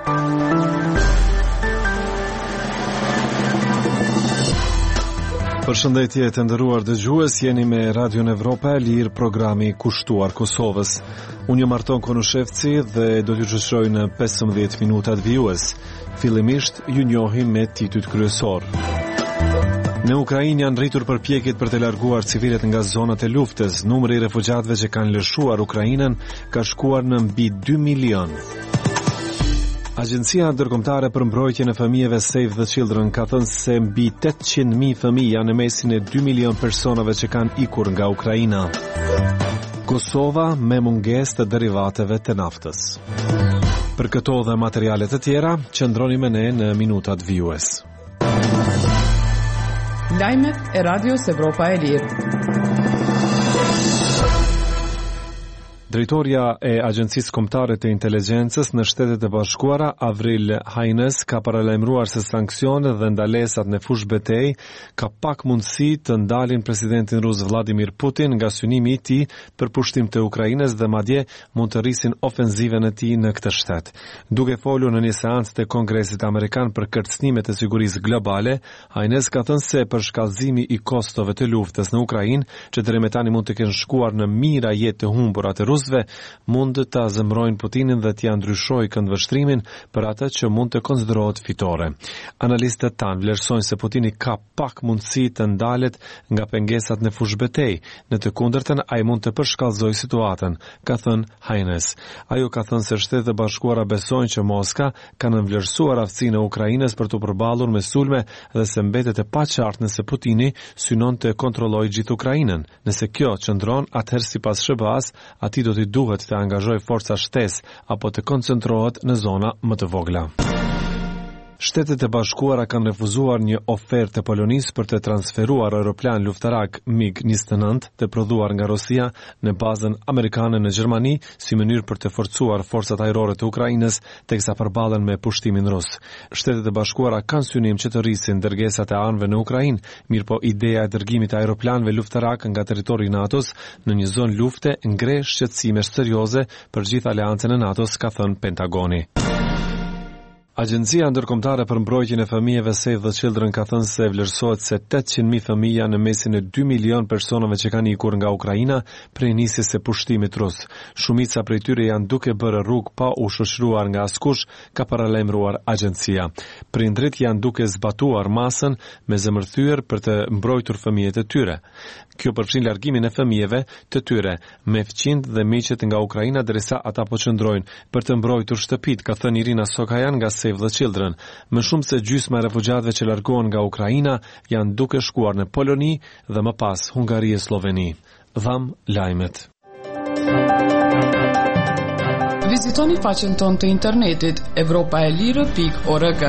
Përshëndetje të nderuar dëgjues, jeni me Radio Evropa e Lirë, programi kushtuar Kosovës. Unë jam Arton Konushevci dhe do t'ju shoqëroj në 15 minutat vijues. Fillimisht ju njohim me titujt kryesor. Në Ukrainë janë rritur përpjekjet për të larguar civilet nga zonat e luftës. Numri i refugjatëve që kanë lëshuar Ukrainën ka shkuar në mbi 2 milion. Agjencia Ndërkombëtare për Mbrojtjen e Fëmijëve Save the Children ka thënë se mbi 800.000 fëmijë janë në mesin e 2 milion personave që kanë ikur nga Ukraina. Kosova me mungesë të derivateve të naftës. Për këto dhe materiale të tjera, qëndroni me ne në minutat vijues. Lajmet e Radios Evropa e Lirë. Drejtoria e Agjencisë Kombëtare të Inteligjencës në Shtetet e Bashkuara, Avril Haines, ka paralajmëruar se sanksionet dhe ndalesat në fushë betejë ka pak mundësi të ndalin presidentin rus Vladimir Putin nga synimi i tij për pushtim të Ukrainës dhe madje mund të rrisin ofenziven e tij në këtë shtet. Duke folur në një seancë të Kongresit Amerikan për kërcënimet e sigurisë globale, Haines ka thënë se përshkallëzimi i kostove të luftës në Ukrainë, që deri më tani mund të kenë shkuar në mijëra jetë të humbura të mund të zemrojnë Putinin dhe t'ia ndryshojë këndvështrimin për atë që mund të konsiderohet fitore. Analistët tanë vlerësojnë se Putini ka pak mundësi të ndalet nga pengesat në fushë betejë. Në të kundërtën, ai mund të përshkallëzojë situatën, ka thënë Haines. Ajo ka thënë se Shtetet e Bashkuara besojnë që Moska ka nënvlerësuar aftësinë e Ukrainës për të përballur me sulme dhe se mbetet e paqartë nëse Putini synon të kontrollojë gjithë Ukrainën. Nëse kjo qëndron, atëherë sipas SBA-s, atij do t'i duhet të angazhoj forca shtesë apo të koncentrohet në zona më të vogla. Shtetet e Bashkuara kanë refuzuar një ofertë të Polonisë për të transferuar aeroplan luftarak MiG-29 të prodhuar nga Rusia në bazën amerikane në Gjermani si mënyrë për të forcuar forcat ajrore të Ukrainës teksa përballen me pushtimin rus. Shtetet e Bashkuara kanë synim që të rrisin dërgesat e anëve në Ukrainë, mirëpo ideja e dërgimit të aeroplanëve luftarak nga territori i NATO-s në një zonë lufte ngre shqetësime serioze për gjithë aleancën e NATO-s, ka thënë Pentagoni. Agjencia Ndërkombëtare për Mbrojtjen e Fëmijëve Save the Children ka thënë se vlerësohet se 800.000 fëmijë janë në mesin e 2 milion personave që kanë ikur nga Ukraina prej nisjes së pushtimit rus. Shumica prej tyre janë duke bërë rrugë pa u shoqëruar nga askush, ka paralajmëruar agjencia. Prindrit janë duke zbatuar masën me zemërthyer për të mbrojtur fëmijët e tyre. Kjo përfshin largimin e fëmijëve të tyre me fëmijët dhe miqet nga Ukraina derisa ata po qëndrojnë për të mbrojtur shtëpit, ka thënë Irina Sokajan nga Save the Children. Më shumë se gjysma e refugjatëve që largohen nga Ukraina janë duke shkuar në Poloni dhe më pas Hungari e Sloveni. Dham lajmet. Vizitoni faqen tonë të internetit evropaelire.org.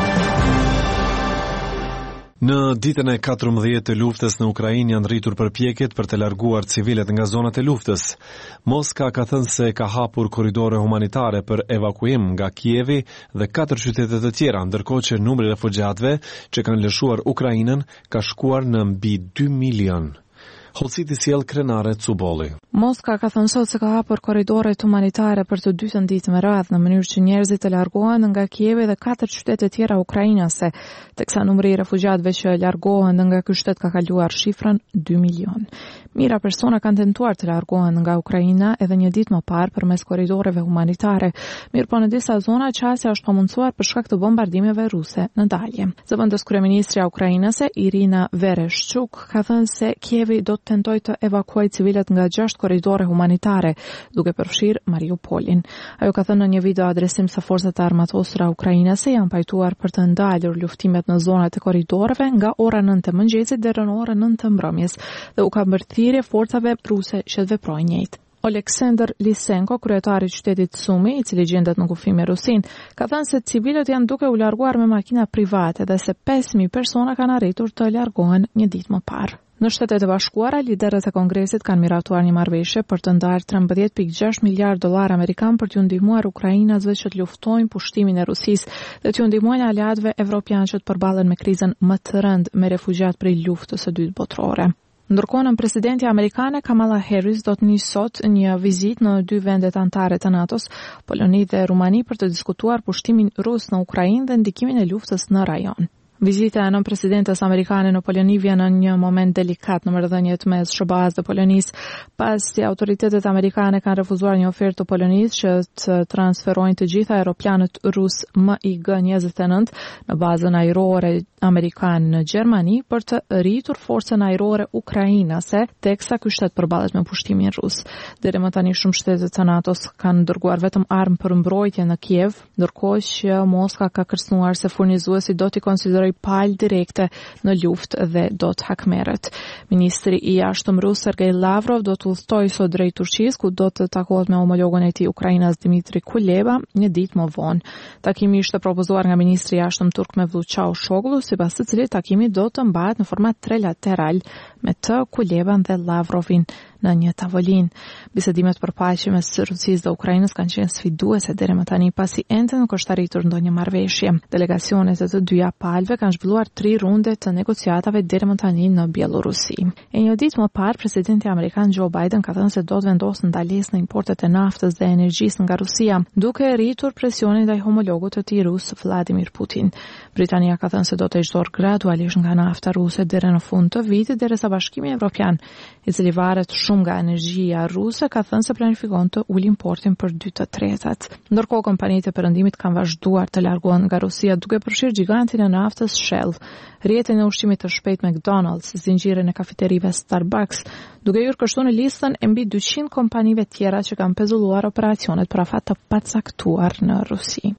Në ditën e 14 të luftës në Ukrainë janë rritur përpjekjet për të larguar civilet nga zonat e luftës. Moska ka thënë se ka hapur korridore humanitare për evakuim nga Kijevi dhe 4 qytete të tjera, ndërkohë që numri i refugjatëve që kanë lëshuar Ukrainën ka shkuar në mbi 2 milion. Holciti sjell krenare Cubolli. Moska ka thënë sot se ka hapur korridoret humanitare për të dytën ditë me radhë në mënyrë që njerëzit të largohen nga Kijevi dhe 4 qytete tjera ukrainase, teksa numri i refugjatëve që largohen nga ky qytet ka kaluar shifrën 2 milion. Mira persona kanë tentuar të largohen nga Ukraina edhe një ditë më parë përmes korridoreve humanitare, mirëpo në disa zona qasja është pamundsuar për shkak të bombardimeve ruse në dalje. Zëvendës kryeministrja ukrainase Irina Vereshchuk ka thënë se Kijevi do të tentojë të evakuojë civilet nga 6 korridore humanitare, duke përfshirë Mariupolin. Ajo ka thënë në një video adresim se forcat e armatosura ukrainase janë pajtuar për të ndalur luftimet në zonat e korridoreve nga ora 9 të mëngjesit deri në orën 9 të mbrëmjes dhe u ka mbërthirje forcave ruse që të veprojnë njëjtë. Oleksandr Lisenko, kryetari i qytetit Sumi, i cili gjendet në kufij me Rusin, ka thënë se civilët janë duke u larguar me makina private dhe se 5.000 persona kanë arritur të largohen një ditë më parë. Në Shtetet e Bashkuara, liderët e Kongresit kanë miratuar një marrëveshje për të ndarë $13.6 miliardë amerikan për t'u ndihmuar ukrainasve që të luftojnë pushtimin e Rusisë dhe t'u ndihmojnë aleatëve evropianë që të përballen me krizën më të rëndë me refugjat prej luftës së dytë botërore. Ndërkohë, presidenti amerikane Kamala Harris do të nisë sot një vizitë në 2 vendet anëtare të NATO-s, Poloni dhe Rumani, për të diskutuar pushtimin rus në Ukrainë dhe ndikimin e luftës në rajon. Vizita e presidentes amerikane në Poloni vjen në një moment delikat në marrëdhëniet mes SBA-s dhe Polonisë, pasi autoritetet amerikane kanë refuzuar një ofertë të Polonisë që të transferojnë të gjitha aeroplanët rus MiG-29 në bazën ajrore amerikane në Gjermani për të rritur forcën ajrore ukrainase, teksa ky shtet përballet me pushtimin rus. Deri më tani shumë shtete të NATO-s kanë dërguar vetëm armë për mbrojtje në Kiev, ndërkohë që Moska ka kërcënuar se furnizuesi do t'i konsiderojë palë direkte në luftë dhe do të hakmerret. Ministri i jashtëm rus Sergej Lavrov do të udhtojë sot drejt Turqisë, ku do të takohet me homologun e tij Ukrainas Dmitri Kuleba një ditë më vonë. Takimi ishte propozuar nga ministri i jashtëm turk Mevlut Çavuşoglu, sipas të cilit takimi do të mbahet në format trilateral me të Kuleban dhe Lavrovin në një tavolinë. Bisedimet për paqe mes Rusisë dhe Ukrainës kanë qenë sfiduese deri më tani, pasi ende nuk është arritur ndonjë marrëveshje. Delegacionet e të dyja palëve kanë zhvilluar 3 runde të negociatave deri më tani në Bielorusi. E një ditë më parë, presidenti amerikan Joe Biden ka thënë se do të vendosë ndalesë në importet e naftës dhe energjisë nga Rusia, duke rritur presionin ndaj homologut të tij rus Vladimir Putin. Britania ka thënë se do të heqëdorë gradualisht nga nafta ruse deri në fund të vitit, derisa Bashkimi Evropian, i cili varet shumë nga energjia ruse, ka thënë se planifikon të ulë importin për 2/3. Ndërkohë, kompanitë e perëndimit kanë vazhduar të largohen nga Rusia, duke përfshirë gigantin e naftës Shell, rrjetin e ushqimit të shpejtë McDonald's, zinxhirin e kafeterive Starbucks, duke hyrë kështu në listën e mbi 200 kompanive tjera që kanë pezulluar operacionet për afat të pacaktuar në Rusi.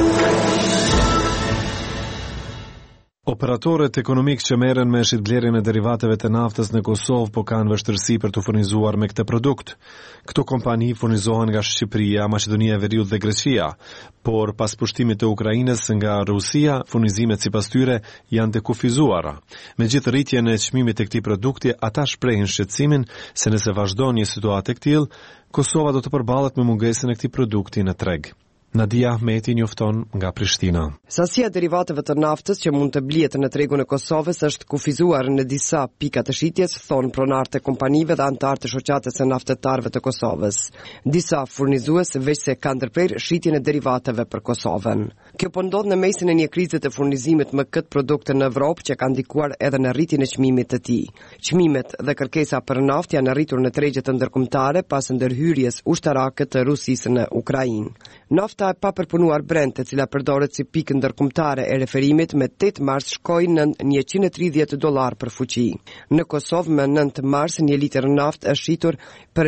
Operatorët ekonomik që merren me shitblerjen e derivateve të naftës në Kosovë po kanë vështirësi për të furnizuar me këtë produkt. Këto kompani furnizohen nga Shqipëria, Maqedonia e Veriut dhe Greqia, por pas pushtimit të Ukrainës nga Rusia, furnizimet sipas tyre janë të kufizuara. Megjithë rritjen e çmimit të këtij produkti, ata shprehin shqetësimin se nëse vazhdon një situatë e tillë, Kosova do të përballet me mungesën e këtij produkti në treg. Nadia Ahmeti njofton nga Prishtina. Sasia e derivateve të naftës që mund të blihet në tregun e Kosovës është kufizuar në disa pika të shitjes, thonë pronarët e kompanive dhe anëtarët e shoqatës së naftetarëve të Kosovës. Disa furnizues veç se kanë ndërprerë shitjen e derivateve për Kosovën. Kjo po ndodh në mesin e një krize të furnizimit me këtë produkt në Evropë që ka ndikuar edhe në rritjen e çmimit të tij. Çmimet dhe kërkesa për naftë janë arritur në tregjet ndërkombëtare pas ndërhyrjes ushtarake të Rusisë në Ukrainë. Nafta e papërpunuar Brent, e cila përdoret si pikë ndërkombëtare e referimit, me 8 mars shkoi në $130 për fuqi. Në Kosovë me 9 mars një litër naftë është shitur për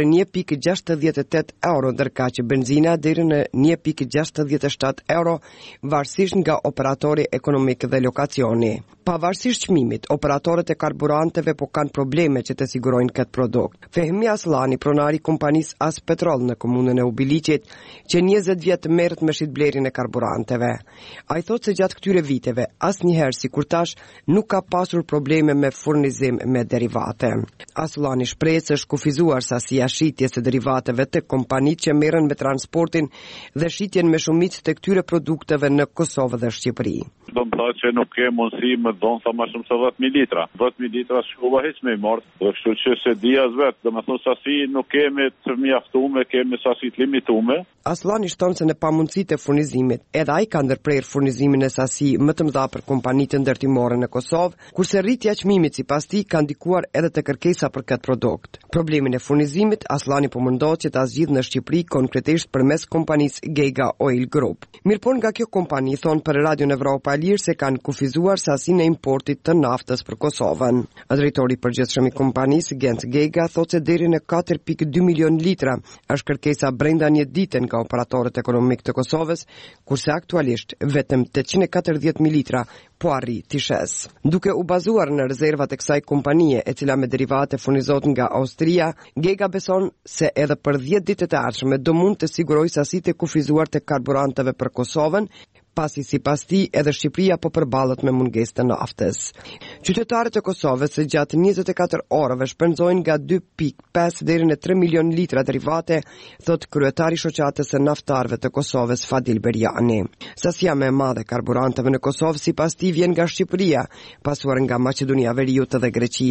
€1.68, ndërka që benzina deri në €1.67, varësisht nga operatori ekonomik dhe lokacioni. Pavarësisht çmimit, operatorët e karburanteve po kanë probleme që të sigurojnë këtë produkt. Fehmi Aslani, pronari i kompanisë As Petrol në komunën e Ubiliqit, që 20 vjet merret me shitblerjen e karburanteve. Ai thotë se gjatë këtyre viteve, asnjëherë sikur tash nuk ka pasur probleme me furnizim me derivate. Aslani shpreh se është kufizuar sasia shitjes së derivateve të kompanitë që merren me transportin dhe shitjen me shumicë të këtyre produkteve në Kosovë dhe Shqipëri. Do të thotë që nuk ke mundësi më don sa më shumë se 10.000 litra. 10.000 litra shkova hiç më i mort. Kështu që se dias vet, domethënë sasi nuk kemi të mjaftuar, kemi sasi të limituar. Aslani shton se në pamundësitë e furnizimit, edhe ai ka ndërprerë furnizimin e sasi më të mëdha për kompanitë ndërtimore në Kosovë, kurse rritja e çmimit sipas tij ka ndikuar edhe te kërkesa për këtë produkt. Problemin e furnizimit Aslani po mundohet që ta zgjidhë në Shqipëri, konkretisht përmes kompanisë Gega Oil Group. Mirëpon nga kjo kompani thon për Radion Evropa e Lirë se kanë kufizuar sasinë e importit të naftës për Kosovën. Drejtori i përgjithshëm i kompanisë Gens Gega thotë se deri në 4.2 milion litra është kërkesa brenda një dite nga operatorët ekonomik të Kosovës, kurse aktualisht vetëm 840.000 litra po arri të shes. Duke u bazuar në rezervat e kësaj kompanie, e cila me derivate furnizohet nga Austria, Gega beson se edhe për 10 ditë të ardhshme do mund të sigurojë sasitë e kufizuar të karburanteve për Kosovën, pasi sipas tij edhe Shqipëria po përballet me mungesë të naftës. Qytetarët e Kosovës gjatë 24 orëve shpenzojnë nga 2.5 deri në 3 milion litra derivate, thot kryetari i shoqatës së naftarëve të Kosovës Fadil Berjani. Sasia më e madhe karburanteve në Kosovë sipas tij vjen nga Shqipëria, pasuar nga Maqedonia e Veriut dhe Greqia.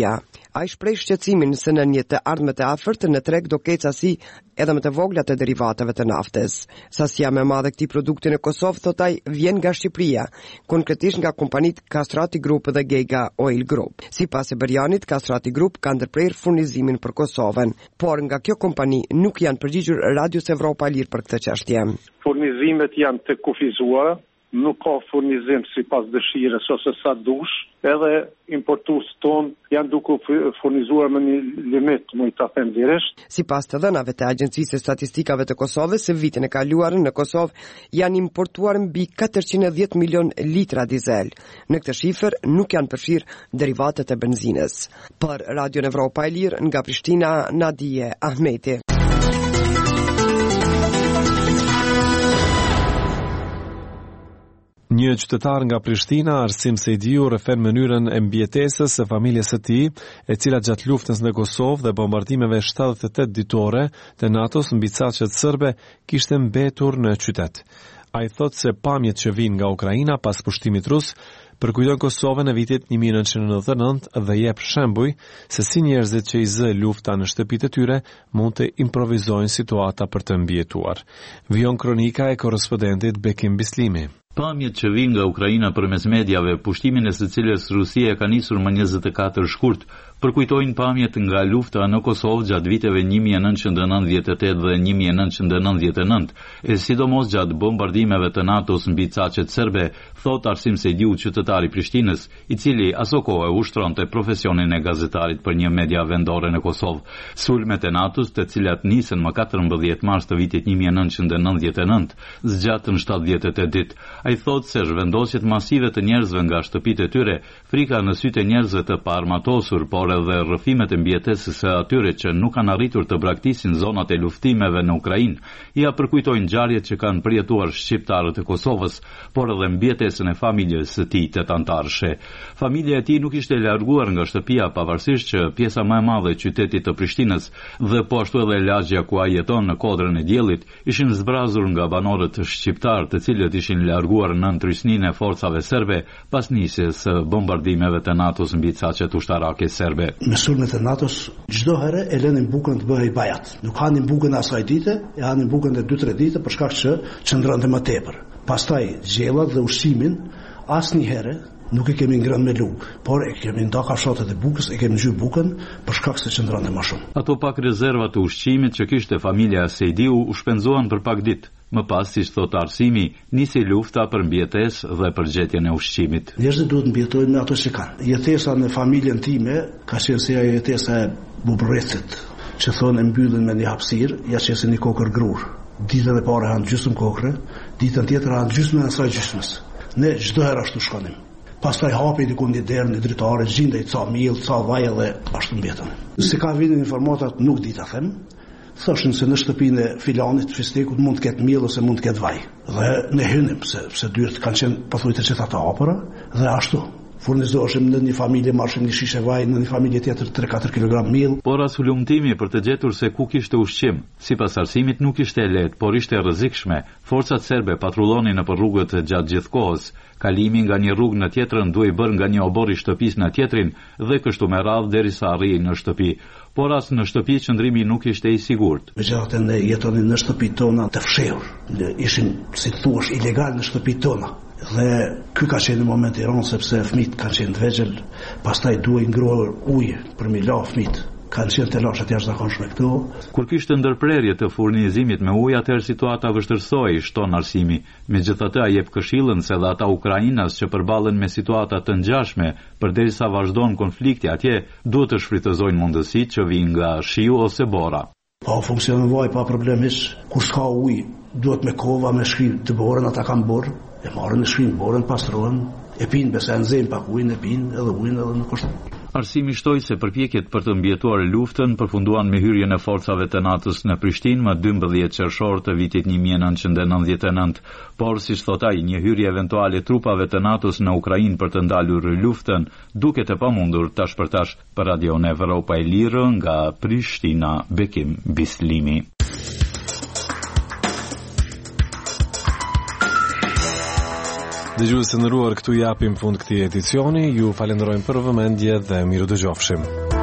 Ai shpreh shqetësimin se në një të ardhmet e afërt në treg do ketë sasi edhe më të vogla të derivateve të naftës. Sasia më e madhe e këtij produkti në Kosovë, thot ai, vjen nga Shqipëria, konkretisht nga kompanitë Castrati Group dhe Gega Oil Group. Sipas e Berjanit, Castrati Group ka ndërprer furnizimin për Kosovën, por nga kjo kompani nuk janë përgjigjur Radios Evropa e Lirë për këtë çështje. Furnizimet janë të kufizuara, nuk ka furnizim sipas dëshirës ose sa dush, edhe importues ton janë duke furnizuar me një limit, më i ta them direkt. Sipas të dhënave të Agjencisë së Statistikave të Kosovës, se vitin e kaluar në Kosovë janë importuar mbi 410 milion litra dizel. Në këtë shifër nuk janë përfshirë derivatet e benzinës. Për Radio Evropa e Lirë nga Prishtina, Nadije Ahmeti. Një qytetar nga Prishtina, Arsim Sejdiu, rrëfen mënyrën e mbjetesës së familjes së tij, e cila gjatë luftës në Kosovë dhe bombardimeve 78 ditore të NATO-s mbi caqet serbe kishte mbetur në qytet. Ai thot se pamjet që vijnë nga Ukraina pas pushtimit rus përkujton Kosovën e vitit 1999 dhe jep shembuj se si njerëzit që i zë lufta në shtëpitë e tyre mund të improvizojnë situata për të mbijetuar. Vijon kronika e korrespondentit Bekim Bislimi. Pamjet që vijnë nga Ukraina përmes mediave, pushtimin e së cilës Rusia ka nisur më 24 shkurt, përkujtojnë pamjet nga lufta në Kosovë gjatë viteve 1998 dhe 1999, e sidomos gjatë bombardimeve të NATO-s mbi caqet serbe, thot Arsim Sejdiu, qytetari i Prishtinës, i cili aso kohë ushtronte profesionin e gazetarit për një media vendore në Kosovë. Sulmet e NATO-s, të cilat nisën më 14 mars të vitit 1999, zgjatën 78 ditë. Ai thot se zhvendosjet masive të njerëzve nga shtëpitë e tyre, frika në sytë e njerëzve të paarmatosur, por edhe rrëfimet e mbjetesës së atyre që nuk kanë arritur të braktisin zonat e luftimeve në Ukrainë, ja përkujtojnë ngjarjet që kanë përjetuar shqiptarët e Kosovës, por edhe mbjetesën e familjes së tij tetantarshe. Familja e tij nuk ishte larguar nga shtëpia, pavarësisht që pjesa më e madhe e qytetit të Prishtinës dhe po ashtu edhe lagja ku ai jeton në Kodrën e Diellit ishin zbrazur nga banorët shqiptar, të cilët ishin larguar në ndrysninë e forcave serbe pas nisjes së bombardimeve të NATO-s mbi caqet ushtarake serbe. Me sulmet e NATO-s, çdo herë e lënin bukën të bëhej bajat. Nuk hanin bukën asaj dite, e hanin bukën e 2-3 ditë për shkak që çndronte më tepër. Pastaj gjellat dhe ushqimin asnjëherë nuk e kemi ngrënë me lugë, por e kemi nda kafshatet e bukës, e kemi ngjyrë bukën për shkak se çndronte më shumë. Ato pak rezerva të ushqimit që kishte familja Sejdiu u shpenzuan për pak ditë. Më pas, siç thot Arsimi, nisi lufta për mbjetesë dhe për gjetjen e ushqimit. Njerëzit duhet mbjetojnë me ato që kanë. Jetesa në familjen time ka qenë si ajo jetesa e bubrecit, që thonë e mbyllin me një hapësirë, ja qesin një kokër grur. Ditën e parë hanë gjysmë kokre, ditën tjetër hanë gjysmën e asaj gjysmës. Ne çdo herë ashtu shkonim. Pastaj hapi diku një derë, një dritare, gjindej ca miell, ca vaj dhe ashtu mbjetën. Se ka vinin informatat nuk di ta them. Thoshin se në shtëpinë e filanit fistekut mund të ketë miell ose mund të ketë vaj. Dhe ne hynim se dyert kanë qenë pothuajse që ata hapura dhe ashtu. Furnizoheshim në një familje, marrshim një shishe vaj, në një familje tjetër 3-4 kg miell. Por as hulumtimi për të gjetur se ku kishte ushqim, sipas Arsimit nuk ishte lehtë, por ishte rrezikshme. Forcat serbe patrullonin nëpër rrugët gjatë gjithë kohës. Kalimi nga një rrugë në tjetrën duhej bërë nga një obor i shtëpisë në tjetrin dhe kështu me radhë derisa arrijnë në shtëpi. Por as në shtëpi qëndrimi nuk ishte i sigurt. Megjithatë ne jetonin në shtëpitë tona të fshehur. Ne ishim, si thuaç, ilegal në shtëpitë tona. Dhe ky ka qenë një moment i rëndë sepse fëmijët kanë qenë të vegjël, pastaj duhej ngrohur ujë për mi la fëmijët. Kanë qenë të lashat jashtëzakonshme këtu. Kur kishte ndërprerje të furnizimit me ujë, atëherë situata vështirësohej, shton Arsimi. Megjithatë ai jep këshillën se edhe ata ukrainas që përballen me situata të ngjashme, përderisa vazhdon konflikti atje, duhet të shfrytëzojnë mundësitë që vijnë nga shiu ose bora. Pa funksionon vaj pa problemisht. Kur s'ka ujë, duhet me kova me shkrim të borën, ata kanë borë, e marrin në shkrim borën, pastrohen, e pinë besa nxejnë pak ujin, e pinë edhe ujin edhe nuk është. Arsimi shtoi se përpjekjet për të mbjetuar luftën përfunduan me hyrjen e forcave të NATO-s në Prishtinë më 12 qershor të vitit 1999, por siç thot ai, një hyrje eventuale e trupave të NATO-s në Ukrainë për të ndalur luftën duket e pamundur tash për tash. Për Radio Evropa e Lirë nga Prishtina, Bekim Bislimi. Dëgjues të nderuar, këtu japim fund këtij edicioni. Ju falenderojmë për vëmendje dhe miru dëgjofshim.